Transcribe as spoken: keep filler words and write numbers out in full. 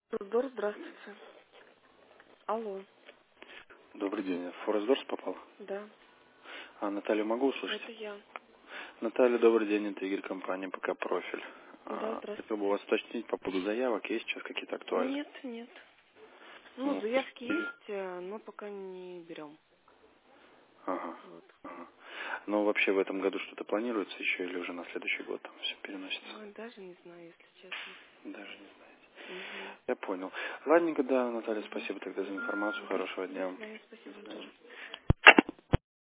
Форсдор, здравствуйте. Алло, Добрый день. В Форсдорс попал? да, А, Наталью могу услышать? это я. Наталья, добрый день. Это Игорь, компания ПК Профиль. Да, А, хотел бы у здравствуйте. вас уточнить по поводу заявок. Есть сейчас какие-то актуальные? Нет, нет. Ну, Ну, заявки или- есть, э, но пока не берем. Ага. Вот. Ага. Но вообще в этом году что-то планируется еще или уже на следующий год там все переносится? Ой, даже не знаю, если честно. Даже не знаю. Угу. Я понял. Ладненько, да, Наталья, Угу. спасибо тогда за Угу. информацию. Угу. Хорошего До дня. свидания, До спасибо, вы свидания. тоже.